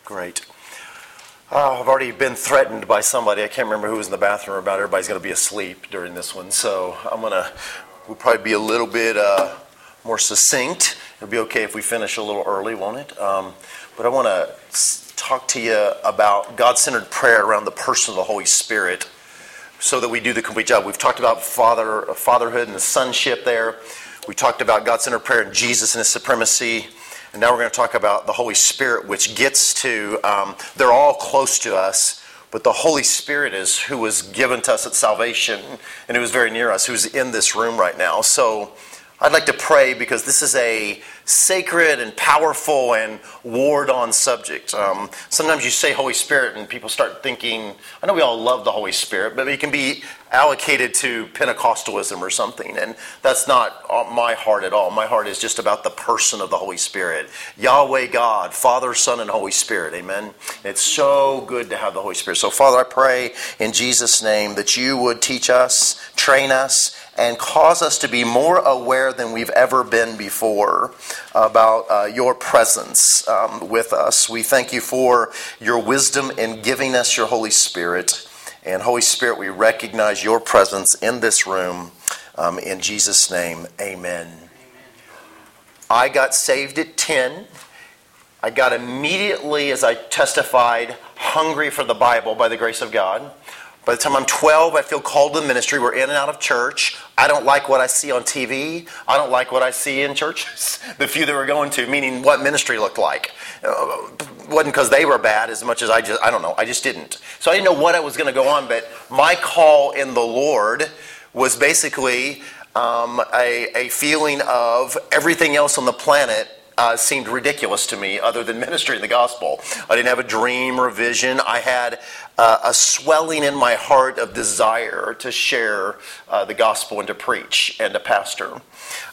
Great. I've already been threatened by somebody. I can't remember who was in the bathroom about everybody's going to be asleep during this one. So we'll probably be a little bit more succinct. It'll be okay if we finish a little early, won't it? But I want to talk to you about God-centered prayer around the person of the Holy Spirit so that we do the complete job. We've talked about fatherhood and the sonship there. We talked about God-centered prayer and Jesus and his supremacy. And now we're going to talk about the Holy Spirit, which gets to, they're all close to us, but the Holy Spirit is who was given to us at salvation and who is very near us, who's in this room right now. So I'd like to pray because this is a sacred and powerful and warred-on subject. Sometimes you say Holy Spirit and people start thinking, I know we all love the Holy Spirit, but it can be allocated to Pentecostalism or something, and that's not my heart at all. My heart is just about the person of the Holy Spirit. Yahweh God, Father, Son, and Holy Spirit, amen? It's so good to have the Holy Spirit. So Father, I pray in Jesus' name that you would teach us, train us, and cause us to be more aware than we've ever been before about your presence with us. We thank you for your wisdom in giving us your Holy Spirit. And Holy Spirit, we recognize your presence in this room. In Jesus' name, amen. I got saved at 10. I got immediately, as I testified, hungry for the Bible by the grace of God. By the time I'm 12, I feel called to the ministry. We're in and out of church. I don't like what I see on TV. I don't like what I see in churches, the few that we're going to, meaning what ministry looked like. It wasn't because they were bad as much as I just didn't. So I didn't know what I was going to go on, but my call in the Lord was basically a feeling of everything else on the planet seemed ridiculous to me other than ministry and the gospel. I didn't have a dream or a vision. I had a swelling in my heart of desire to share the gospel and to preach and to pastor.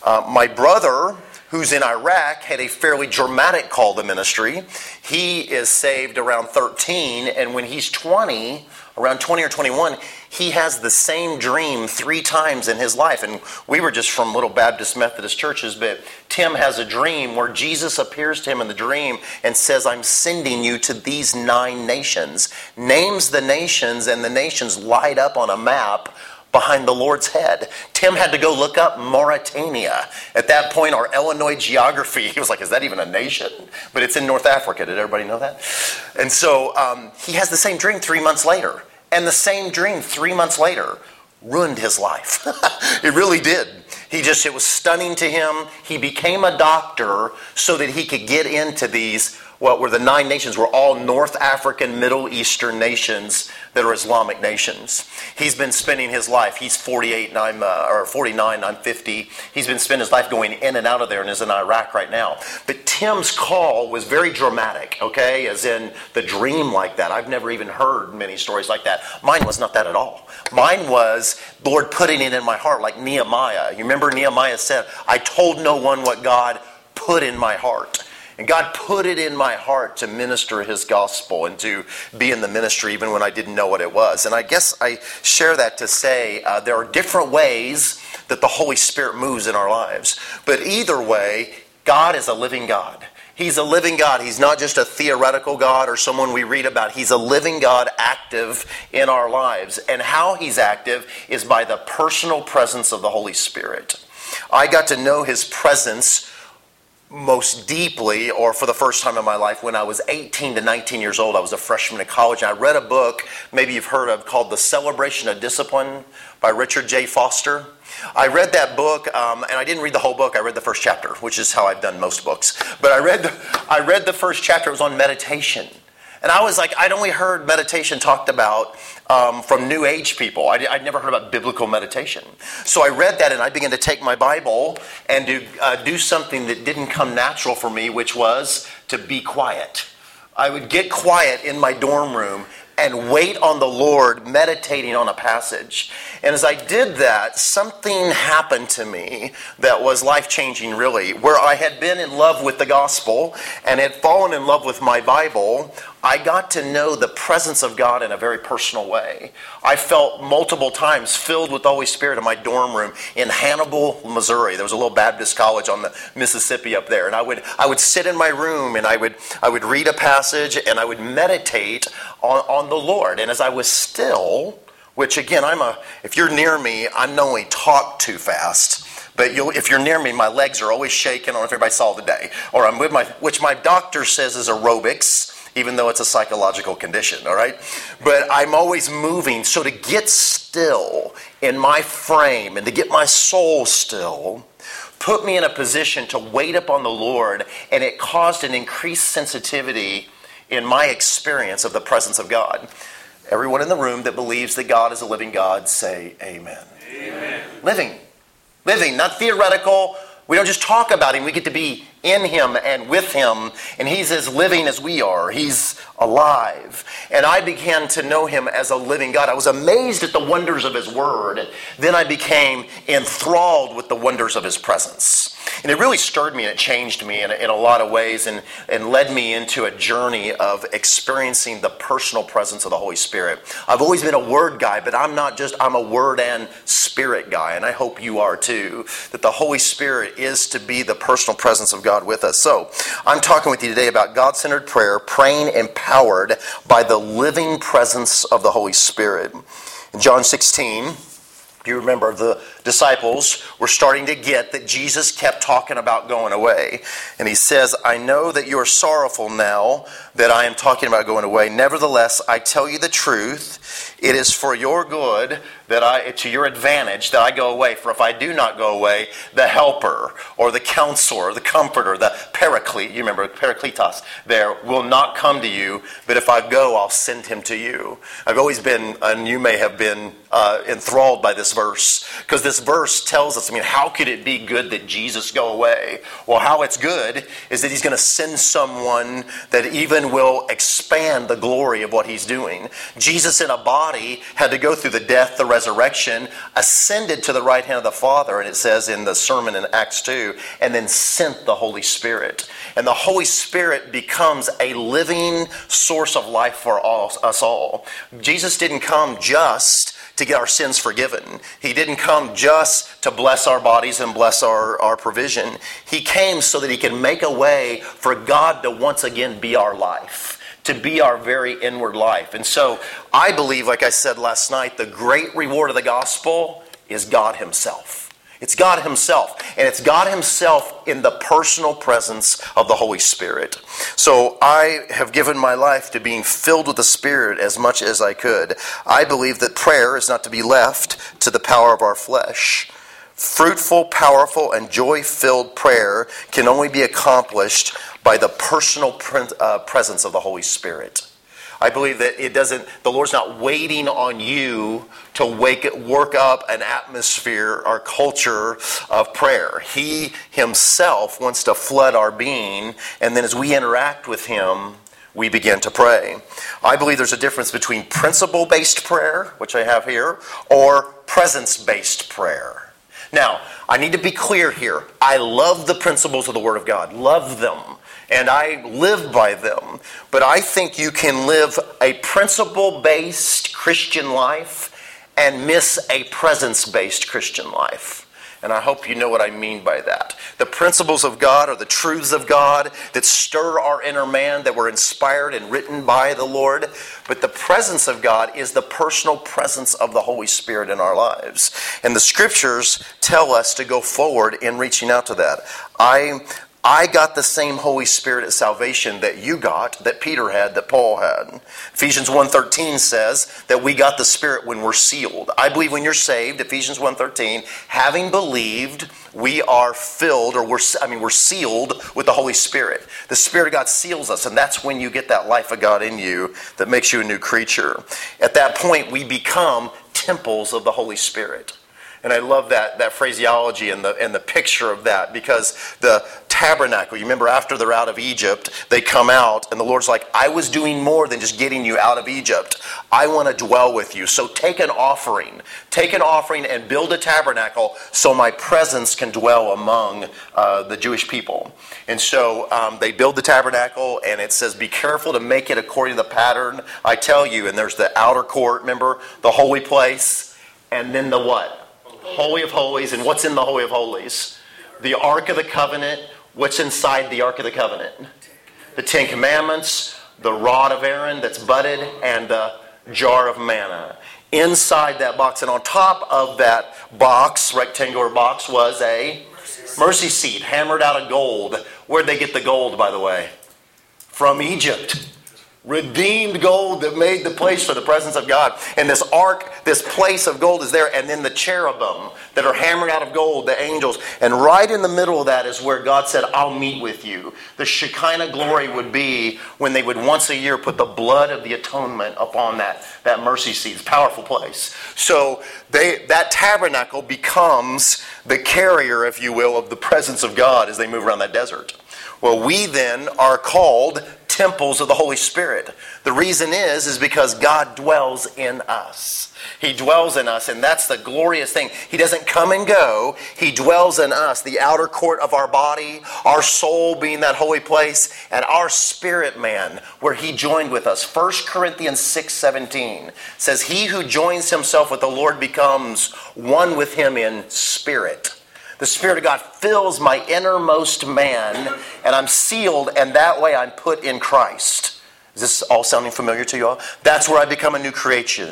My brother, who's in Iraq, had a fairly dramatic call to ministry. He is saved around 13, and when he's 20, around 20 or 21, he has the same dream 3 times in his life. And we were just from little Baptist Methodist churches, but Tim has a dream where Jesus appears to him in the dream and says, I'm sending you to these 9 nations. Names the nations, and the nations light up on a map behind the Lord's head. Tim had to go look up Mauritania. At that point, our Illinois geography, he was like, is that even a nation? But it's in North Africa. Did everybody know that? And so he has the same dream 3 months later. And the same dream 3 months later ruined his life. It really did. It was stunning to him. He became a doctor so that he could get into these, what were the 9 nations, were all North African, Middle Eastern nations that are Islamic nations. He's been spending his life, he's 48 and I'm 49, I'm 50. He's been spending his life going in and out of there and is in Iraq right now. But Tim's call was very dramatic, okay, as in the dream like that. I've never even heard many stories like that. Mine was not that at all. Mine was Lord putting it in my heart like Nehemiah. You remember Nehemiah said, I told no one what God put in my heart. And God put it in my heart to minister his gospel and to be in the ministry even when I didn't know what it was. And I guess I share that to say there are different ways that the Holy Spirit moves in our lives. But either way, God is a living God. He's a living God. He's not just a theoretical God or someone we read about. He's a living God active in our lives. And how he's active is by the personal presence of the Holy Spirit. I got to know his presence most deeply, or for the first time in my life, when I was 18 to 19 years old. I was a freshman in college, and I read a book, maybe you've heard of, called The Celebration of Discipline by Richard J. Foster. I read that book, and I didn't read the whole book. I read the first chapter, which is how I've done most books. But I read the first chapter. It was on meditation. And I was like, I'd only heard meditation talked about from New Age people. I'd never heard about biblical meditation. So I read that and I began to take my Bible and to do something that didn't come natural for me, which was to be quiet. I would get quiet in my dorm room and wait on the Lord, meditating on a passage. And as I did that, something happened to me that was life-changing, really. Where I had been in love with the gospel and had fallen in love with my Bible, I got to know the presence of God in a very personal way. I felt multiple times filled with the Holy Spirit in my dorm room in Hannibal, Missouri. There was a little Baptist college on the Mississippi up there. And I would sit in my room and I would read a passage and I would meditate on the Lord. And as I was still, which again, if you're near me, I not only talk too fast, but if you're near me, my legs are always shaking. I don't know if everybody saw today. Or I'm with which my doctor says is aerobics, even though it's a psychological condition, all right? But I'm always moving. So to get still in my frame and to get my soul still put me in a position to wait upon the Lord, and it caused an increased sensitivity in my experience of the presence of God. Everyone in the room that believes that God is a living God, say amen. Amen. Living, not theoretical. We don't just talk about Him. We get to be in Him and with Him. And He's as living as we are. He's alive. And I began to know Him as a living God. I was amazed at the wonders of His Word. Then I became enthralled with the wonders of His presence. And it really stirred me and it changed me in a lot of ways and led me into a journey of experiencing the personal presence of the Holy Spirit. I've always been a word guy, but I'm a word and spirit guy. And I hope you are too. That the Holy Spirit is to be the personal presence of God with us. So I'm talking with you today about God-centered prayer, praying empowered by the living presence of the Holy Spirit. In John 16, you remember the disciples were starting to get that Jesus kept talking about going away. And He says, I know that you are sorrowful now that I am talking about going away. Nevertheless, I tell you the truth. It is for your good, to your advantage, that I go away. For if I do not go away, the helper or the counselor or the comforter, the paraclete, you remember parakletos there, will not come to you. But if I go, I'll send him to you. I've always been, and you may have been enthralled by this verse, because this verse tells us, how could it be good that Jesus go away? Well, how it's good is that He's going to send someone that even will expand the glory of what He's doing. Jesus in a body had to go through the death, the resurrection, ascended to the right hand of the Father, and it says in the sermon in Acts 2, and then sent the Holy Spirit. And the Holy Spirit becomes a living source of life for us all. Jesus didn't come just to get our sins forgiven. He didn't come just to bless our bodies and bless our provision. He came so that He can make a way for God to once again be our life, to be our very inward life. And so I believe, like I said last night, the great reward of the gospel is God Himself. It's God Himself. And it's God Himself in the personal presence of the Holy Spirit. So I have given my life to being filled with the Spirit as much as I could. I believe that prayer is not to be left to the power of our flesh. Fruitful, powerful, and joy-filled prayer can only be accomplished by the personal presence of the Holy Spirit. I believe that the Lord's not waiting on you to work up an atmosphere or culture of prayer. He Himself wants to flood our being, and then as we interact with Him, we begin to pray. I believe there's a difference between principle-based prayer, which I have here, or presence-based prayer. Now, I need to be clear here. I love the principles of the Word of God. Love them. And I live by them. But I think you can live a principle-based Christian life and miss a presence-based Christian life. And I hope you know what I mean by that. The principles of God are the truths of God that stir our inner man, that were inspired and written by the Lord. But the presence of God is the personal presence of the Holy Spirit in our lives. And the Scriptures tell us to go forward in reaching out to that. I got the same Holy Spirit at salvation that you got, that Peter had, that Paul had. Ephesians 1:13 says that we got the Spirit when we're sealed. I believe when you're saved, Ephesians 1:13, having believed, we are filled, or we're sealed with the Holy Spirit. The Spirit of God seals us, and that's when you get that life of God in you that makes you a new creature. At that point, we become temples of the Holy Spirit. And I love that phraseology and the picture of that, because the tabernacle, you remember after they're out of Egypt, they come out and the Lord's like, I was doing more than just getting you out of Egypt. I want to dwell with you. So take an offering and build a tabernacle so my presence can dwell among the Jewish people. And so they build the tabernacle, and it says, be careful to make it according to the pattern I tell you. And there's the outer court, remember, the holy place, and then the what? Holy of Holies. And what's in the Holy of Holies? The Ark of the Covenant. What's inside the Ark of the Covenant? The Ten Commandments, the rod of Aaron that's budded, and the jar of manna. Inside that box, and on top of that box, rectangular box, was a mercy seat hammered out of gold. Where'd they get the gold, by the way? From Egypt. Redeemed gold that made the place for the presence of God. And this ark, this place of gold is there. And then the cherubim that are hammered out of gold, the angels. And right in the middle of that is where God said, I'll meet with you. The Shekinah glory would be when they would once a year put the blood of the atonement upon that mercy seat. It's a powerful place. So that tabernacle becomes the carrier, if you will, of the presence of God as they move around that desert. Well, we then are called temples of the Holy Spirit. The reason is because God dwells in us. He dwells in us, and that's the glorious thing. He doesn't come and go. He dwells in us, the outer court of our body, our soul being that holy place, and our spirit man, where He joined with us. 1 Corinthians 6:17 says, He who joins himself with the Lord becomes one with Him in spirit. The Spirit of God fills my innermost man, and I'm sealed, and that way I'm put in Christ. Is this all sounding familiar to you all? That's where I become a new creation.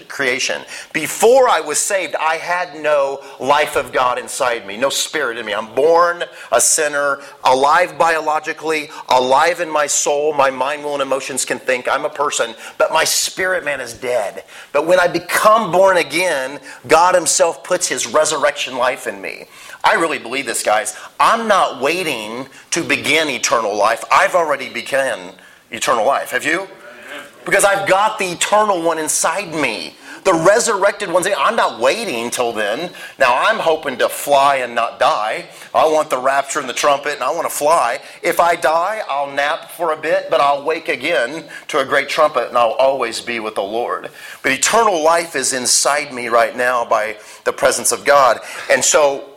Before I was saved, I had no life of God inside me, no spirit in me. I'm born a sinner, alive biologically, alive in my soul. My mind, will, and emotions can think. I'm a person, but my spirit man is dead. But when I become born again, God Himself puts His resurrection life in me. I really believe this, guys. I'm not waiting to begin eternal life. I've already begun eternal life. Have you? Because I've got the eternal one inside me. The resurrected one's in. I'm not waiting till then. Now, I'm hoping to fly and not die. I want the rapture and the trumpet, and I want to fly. If I die, I'll nap for a bit, but I'll wake again to a great trumpet, and I'll always be with the Lord. But eternal life is inside me right now by the presence of God. And so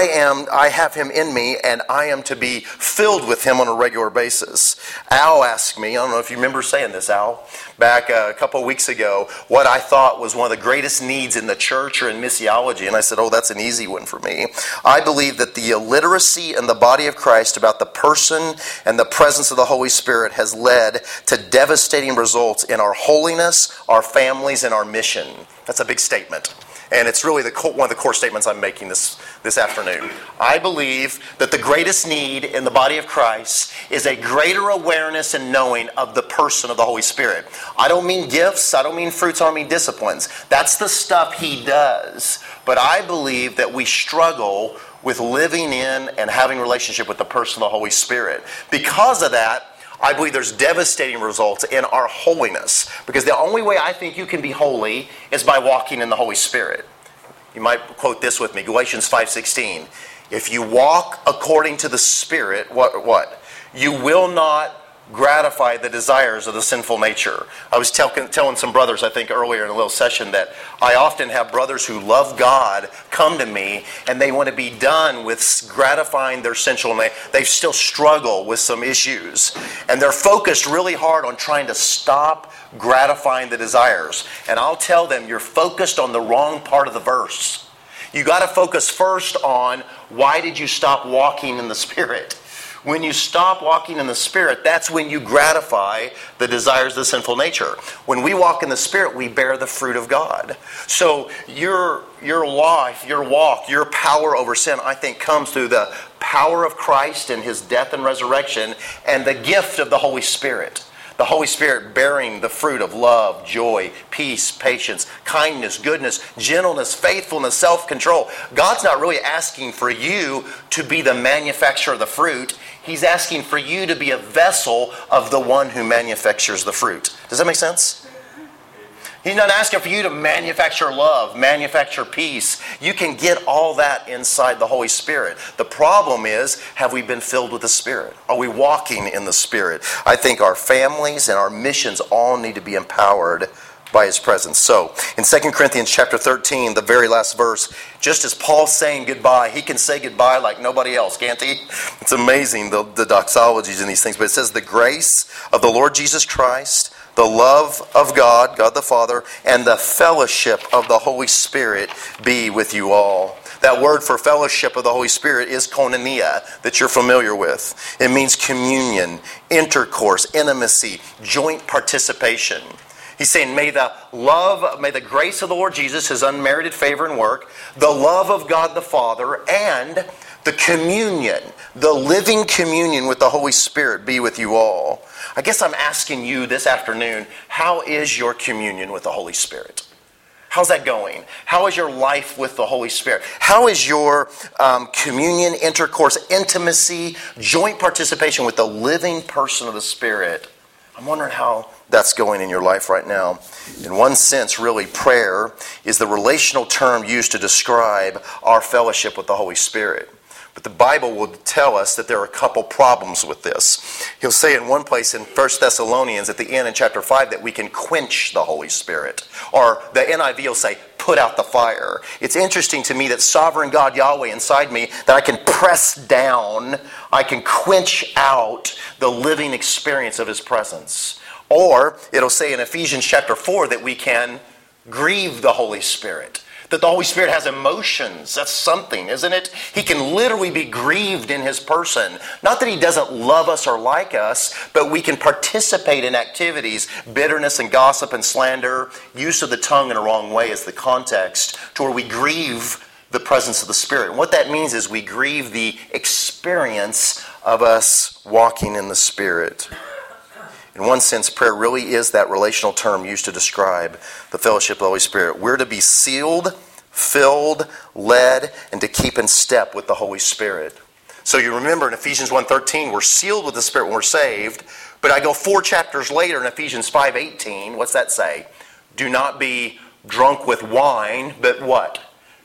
I have Him in me, and I am to be filled with Him on a regular basis. Al asked me, I don't know if you remember saying this, Al, back a couple of weeks ago, what I thought was one of the greatest needs in the church or in missiology. And I said, that's an easy one for me. I believe that the illiteracy in the body of Christ about the person and the presence of the Holy Spirit has led to devastating results in our holiness, our families, and our mission. That's a big statement. And it's really one of the core statements I'm making this afternoon. I believe that the greatest need in the body of Christ is a greater awareness and knowing of the person of the Holy Spirit. I don't mean gifts, I don't mean fruits, I don't mean disciplines. That's the stuff He does. But I believe that we struggle with living in and having a relationship with the person of the Holy Spirit. Because of that, I believe there's devastating results in our holiness. Because the only way I think you can be holy is by walking in the Holy Spirit. You might quote this with me, Galatians 5:16. If you walk according to the Spirit, what? You will not gratify the desires of the sinful nature. I was telling some brothers, I think earlier in a little session, that I often have brothers who love God come to me and they want to be done with gratifying their sensual nature. They still struggle with some issues. And they're focused really hard on trying to stop gratifying the desires. And I'll tell them, you're focused on the wrong part of the verse. You got to focus first on, why did you stop walking in the Spirit? When you stop walking in the Spirit, that's when you gratify the desires of the sinful nature. When we walk in the Spirit, we bear the fruit of God. So your life, your walk, your power over sin, I think, comes through the power of Christ and His death and resurrection and the gift of the Holy Spirit. The Holy Spirit bearing the fruit of love, joy, peace, patience, kindness, goodness, gentleness, faithfulness, self-control. God's not really asking for you to be the manufacturer of the fruit. He's asking for you to be a vessel of the one who manufactures the fruit. Does that make sense? He's not asking for you to manufacture love, manufacture peace. You can get all that inside the Holy Spirit. The problem is, have we been filled with the Spirit? Are we walking in the Spirit? I think our families and our missions all need to be empowered by His presence. So, in 2 Corinthians chapter 13, the very last verse, just as Paul's saying goodbye, he can say goodbye like nobody else, can't he? It's amazing, the doxologies in these things. But it says, the grace of the Lord Jesus Christ, the love of God, God the Father, and the fellowship of the Holy Spirit be with you all. That word for fellowship of the Holy Spirit is koinonia, that you're familiar with. It means communion, intercourse, intimacy, joint participation. He's saying, may the grace of the Lord Jesus, His unmerited favor and work, the love of God the Father, and the communion, the living communion with the Holy Spirit be with you all. I guess I'm asking you this afternoon, how is your communion with the Holy Spirit? How's that going? How is your life with the Holy Spirit? How is your communion, intercourse, intimacy, joint participation with the living person of the Spirit? I'm wondering how that's going in your life right now. In one sense, really, prayer is the relational term used to describe our fellowship with the Holy Spirit. But the Bible will tell us that there are a couple problems with this. He'll say in one place in 1 Thessalonians at the end in chapter 5 that we can quench the Holy Spirit. Or the NIV will say, put out the fire. It's interesting to me that sovereign God Yahweh inside me, that I can press down, I can quench out the living experience of His presence. Or it'll say in Ephesians chapter 4 that we can grieve the Holy Spirit. That the Holy Spirit has emotions. That's something, isn't it? He can literally be grieved in His person. Not that He doesn't love us or like us, but we can participate in activities, bitterness and gossip and slander, use of the tongue in a wrong way is the context, to where we grieve the presence of the Spirit. And what that means is we grieve the experience of us walking in the Spirit. In one sense, prayer really is that relational term used to describe the fellowship of the Holy Spirit. We're to be sealed, filled, led, and to keep in step with the Holy Spirit. So you remember in Ephesians 1:13, we're sealed with the Spirit when we're saved. But I go 4 chapters later in Ephesians 5:18, what's that say? Do not be drunk with wine, but what?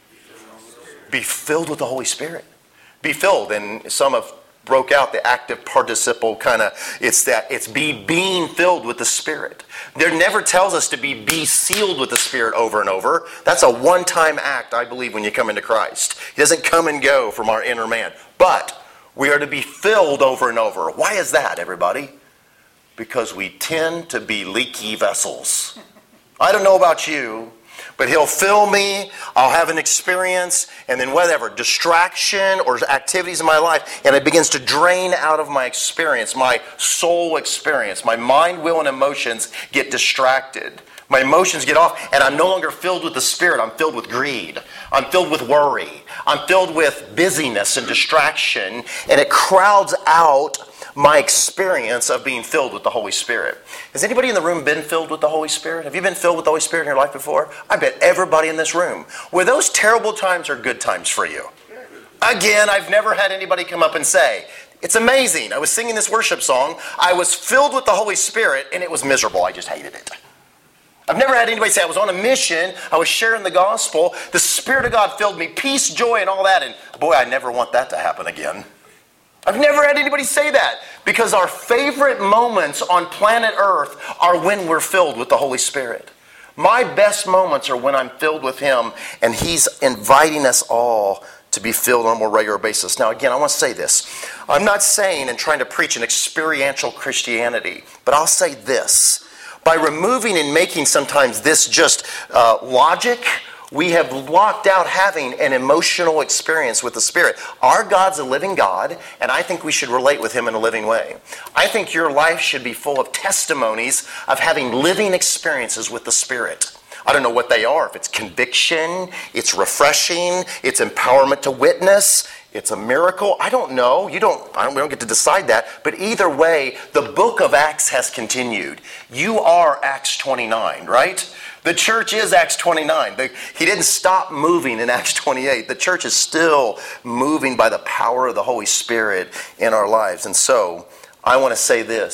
Be filled with the Holy Spirit. Be filled. And some have broke out the active participle kind of, it's being filled with the Spirit. There never tells us to be sealed with the Spirit over and over. That's a one-time act, I believe, when you come into Christ. He doesn't come and go from our inner man. But we are to be filled over and over. Why is that, everybody? Because we tend to be leaky vessels. I don't know about you, but He'll fill me, I'll have an experience, and then whatever, distraction or activities in my life, and it begins to drain out of my experience, my soul experience. My mind, will, and emotions get distracted. My emotions get off, and I'm no longer filled with the Spirit. I'm filled with greed. I'm filled with worry. I'm filled with busyness and distraction, and it crowds out my experience of being filled with the Holy Spirit. Has anybody in the room been filled with the Holy Spirit? Have you been filled with the Holy Spirit in your life before? I bet everybody in this room. Were those terrible times or good times for you? Again, I've never had anybody come up and say, it's amazing. I was singing this worship song. I was filled with the Holy Spirit and it was miserable. I just hated it. I've never had anybody say I was on a mission, I was sharing the gospel, the Spirit of God filled me, peace, joy, and all that, and boy, I never want that to happen again. I've never had anybody say that, because our favorite moments on planet Earth are when we're filled with the Holy Spirit. My best moments are when I'm filled with Him, and He's inviting us all to be filled on a more regular basis. Now again, I want to say this. I'm not saying and trying to preach an experiential Christianity, but I'll say this. By removing and making sometimes this just logic, we have blocked out having an emotional experience with the Spirit. Our God's a living God, and I think we should relate with Him in a living way. I think your life should be full of testimonies of having living experiences with the Spirit. I don't know what they are. If it's conviction, it's refreshing, it's empowerment to witness, it's a miracle. I don't know. We don't get to decide that. But either way, the book of Acts has continued. You are Acts 29, right? The church is Acts 29. He didn't stop moving in Acts 28. The church is still moving by the power of the Holy Spirit in our lives. And so, I want to say this.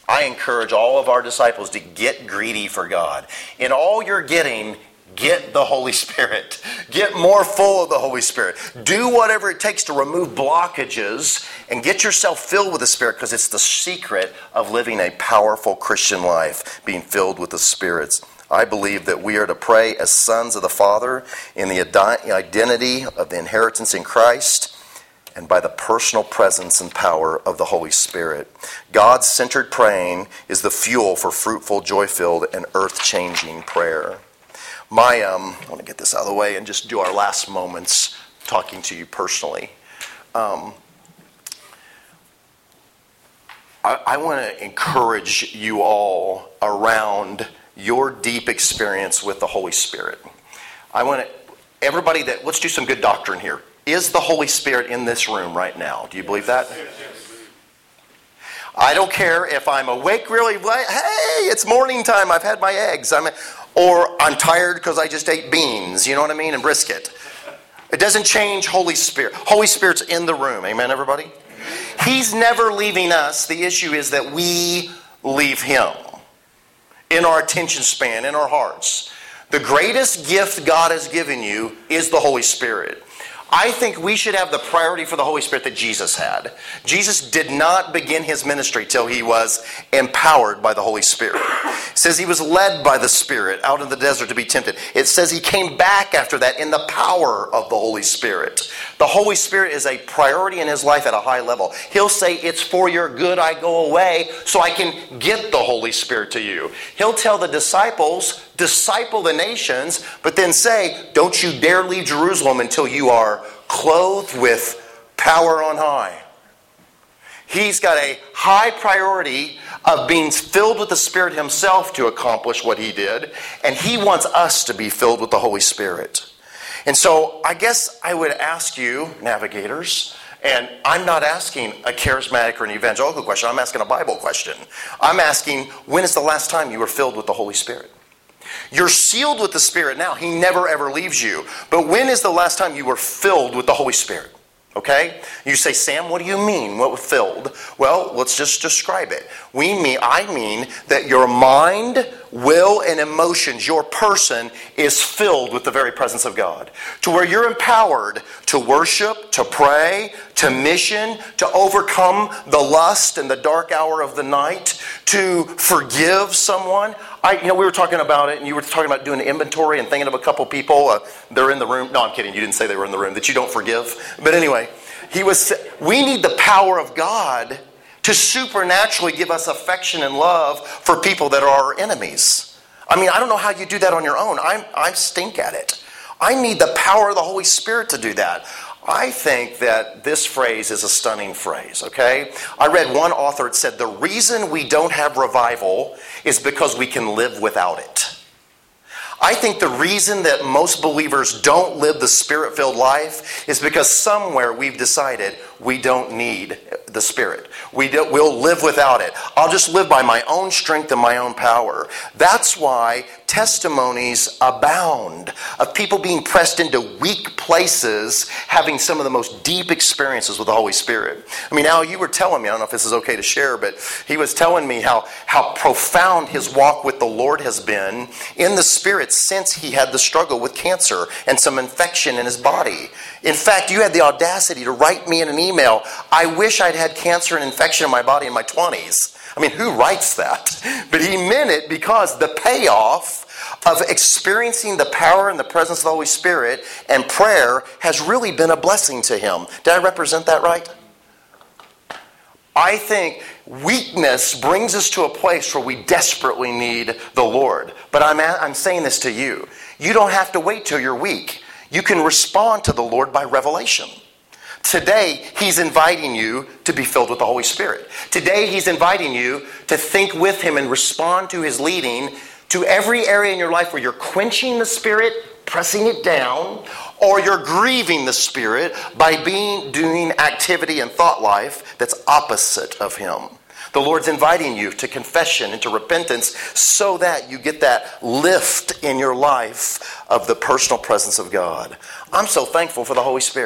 I encourage all of our disciples to get greedy for God. In all you're getting, get the Holy Spirit. Get more full of the Holy Spirit. Do whatever it takes to remove blockages and get yourself filled with the Spirit, because it's the secret of living a powerful Christian life, being filled with the Spirit. I believe that we are to pray as sons of the Father in the identity of the inheritance in Christ and by the personal presence and power of the Holy Spirit. God-centered praying is the fuel for fruitful, joy-filled, and earth-changing prayer. I want to get this out of the way and just do our last moments talking to you personally. I want to encourage you all around your deep experience with the Holy Spirit. Let's do some good doctrine here. Is the Holy Spirit in this room right now? Do you believe that? I don't care if I'm awake really late. Hey, it's morning time. I've had my eggs. Or I'm tired because I just ate beans. You know what I mean? And brisket. It doesn't change Holy Spirit. Holy Spirit's in the room. Amen, everybody? He's never leaving us. The issue is that we leave Him in our attention span, in our hearts. The greatest gift God has given you is the Holy Spirit. I think we should have the priority for the Holy Spirit that Jesus had. Jesus did not begin His ministry till He was empowered by the Holy Spirit. It says He was led by the Spirit out in the desert to be tempted. It says He came back after that in the power of the Holy Spirit. The Holy Spirit is a priority in His life at a high level. He'll say, it's for your good I go away so I can get the Holy Spirit to you. He'll tell the disciples, disciple the nations, but then say, don't you dare leave Jerusalem until you are clothed with power on high. He's got a high priority of being filled with the Spirit Himself to accomplish what He did, and He wants us to be filled with the Holy Spirit. And so I guess I would ask you, navigators, and I'm not asking a charismatic or an evangelical question, I'm asking a Bible question. I'm asking, when is the last time you were filled with the Holy Spirit? You're sealed with the Spirit now. He never ever leaves you. But when is the last time you were filled with the Holy Spirit? Okay? You say, Sam, what do you mean? What was filled? Well, let's just describe it. I mean that your mind, will, and emotions, your person, is filled with the very presence of God. To where you're empowered to worship, to pray, to mission, to overcome the lust and the dark hour of the night, to forgive someone. We were talking about it, and you were talking about doing an inventory and thinking of a couple people. They're in the room. No, I'm kidding. You didn't say they were in the room, that you don't forgive. But anyway, we need the power of God to supernaturally give us affection and love for people that are our enemies. I don't know how you do that on your own. I stink at it. I need the power of the Holy Spirit to do that. I think that this phrase is a stunning phrase, okay? I read one author that said, the reason we don't have revival is because we can live without it. I think the reason that most believers don't live the Spirit-filled life is because somewhere we've decided we don't need the Spirit. We'll live without it. I'll just live by my own strength and my own power. That's why testimonies abound of people being pressed into weak places, having some of the most deep experiences with the Holy Spirit. Al, you were telling me, I don't know if this is okay to share, but he was telling me how profound his walk with the Lord has been in the Spirit since he had the struggle with cancer and some infection in his body. In fact, you had the audacity to write me in an email, I wish I'd had cancer and infection in my body in my 20s. Who writes that? But he meant it because the payoff of experiencing the power and the presence of the Holy Spirit and prayer has really been a blessing to him. Did I represent that right? I think weakness brings us to a place where we desperately need the Lord. But I'm saying this to you. You don't have to wait till you're weak. You can respond to the Lord by revelation. Today, He's inviting you to be filled with the Holy Spirit. Today, He's inviting you to think with Him and respond to His leading to every area in your life where you're quenching the Spirit, pressing it down, or you're grieving the Spirit by doing activity and thought life that's opposite of Him. The Lord's inviting you to confession and to repentance so that you get that lift in your life of the personal presence of God. I'm so thankful for the Holy Spirit.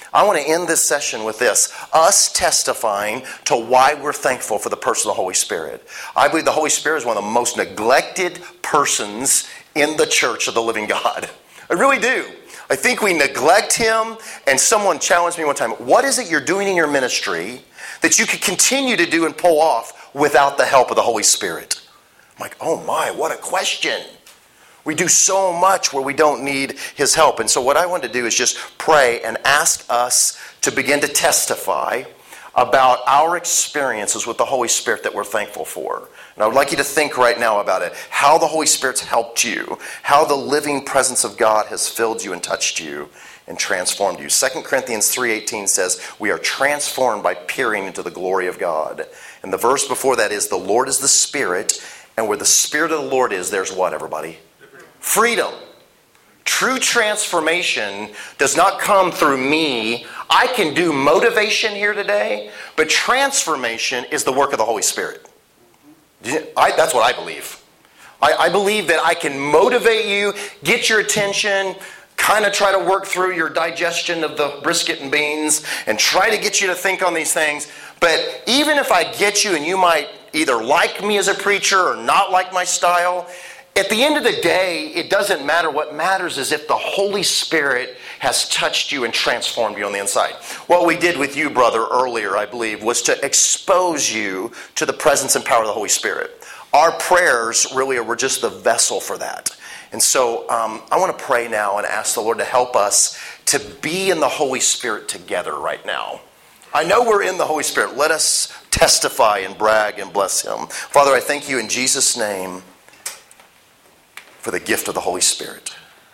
I want to end this session with this. Us testifying to why we're thankful for the person of the Holy Spirit. I believe the Holy Spirit is one of the most neglected persons in the church of the living God. I really do. I think we neglect him, and someone challenged me one time, what is it you're doing in your ministry that you could continue to do and pull off without the help of the Holy Spirit? I'm like, oh my, what a question. We do so much where we don't need his help. And so what I want to do is just pray and ask us to begin to testify about our experiences with the Holy Spirit that we're thankful for. And I would like you to think right now about it, how the Holy Spirit's helped you, how the living presence of God has filled you and touched you and transformed you. 2 Corinthians 3:18 says, we are transformed by peering into the glory of God. And the verse before that is, the Lord is the Spirit, and where the Spirit of the Lord is, there's what, everybody? Freedom. True transformation does not come through me. I can do motivation here today, but transformation is the work of the Holy Spirit. That's what I believe. I believe that I can motivate you, get your attention, kind of try to work through your digestion of the brisket and beans, and try to get you to think on these things. But even if I get you and you might either like me as a preacher or not like my style, at the end of the day, it doesn't matter. What matters is if the Holy Spirit has touched you and transformed you on the inside. What we did with you, brother, earlier, I believe, was to expose you to the presence and power of the Holy Spirit. Our prayers really were just the vessel for that. And so I want to pray now and ask the Lord to help us to be in the Holy Spirit together right now. I know we're in the Holy Spirit. Let us testify and brag and bless him. Father, I thank you in Jesus' name for the gift of the Holy Spirit.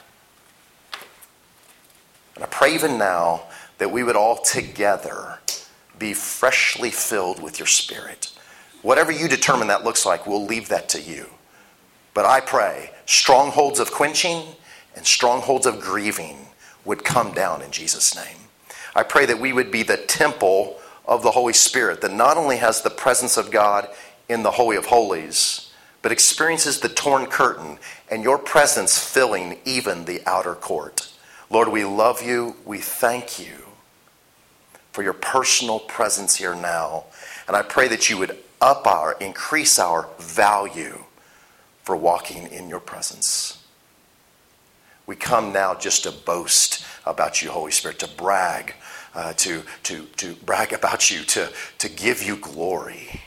And I pray even now that we would all together be freshly filled with your Spirit. Whatever you determine that looks like, we'll leave that to you. But I pray strongholds of quenching and strongholds of grieving would come down in Jesus' name. I pray that we would be the temple of the Holy Spirit that not only has the presence of God in the Holy of Holies, but experiences the torn curtain and your presence filling even the outer court. Lord, we love you. We thank you for your personal presence here now. And I pray that you would increase our value for walking in your presence. We come now just to boast about you, Holy Spirit, to brag, to brag about you, to give you glory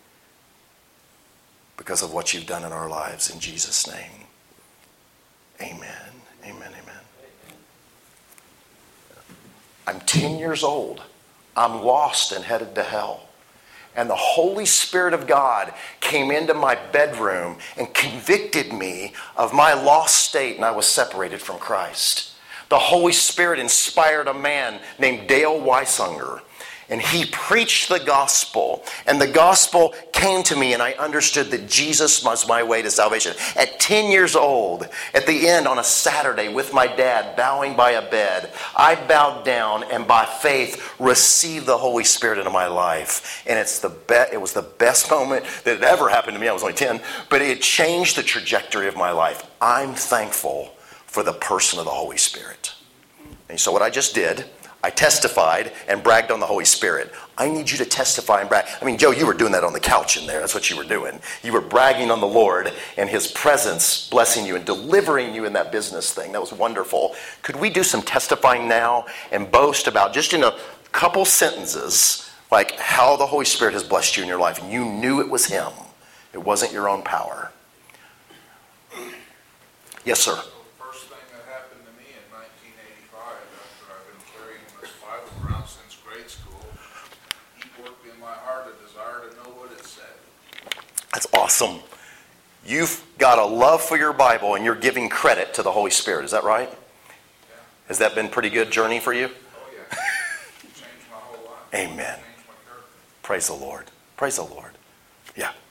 because of what you've done in our lives. In Jesus' name, amen, amen, amen. I'm 10 years old. I'm lost and headed to hell. And the Holy Spirit of God came into my bedroom and convicted me of my lost state, and I was separated from Christ. The Holy Spirit inspired a man named Dale Weisunger, and he preached the gospel, and the gospel came to me, and I understood that Jesus was my way to salvation. At 10 years old, at the end on a Saturday with my dad bowing by a bed, I bowed down and by faith received the Holy Spirit into my life. And it was the best moment that had ever happened to me. I was only 10, but it changed the trajectory of my life. I'm thankful for the person of the Holy Spirit. And so what I just did, I testified and bragged on the Holy Spirit. I need you to testify and brag. I mean, Joe, you were doing that on the couch in there. That's what you were doing. You were bragging on the Lord and his presence blessing you and delivering you in that business thing. That was wonderful. Could we do some testifying now and boast about, just in a couple sentences, like how the Holy Spirit has blessed you in your life and you knew it was him. It wasn't your own power. Yes, sir. That's awesome. You've got a love for your Bible and you're giving credit to the Holy Spirit. Is that right? Yeah. Has that been a pretty good journey for you? Oh, yeah. It changed my whole life. Amen. It changed my character. Praise the Lord. Praise the Lord. Yeah.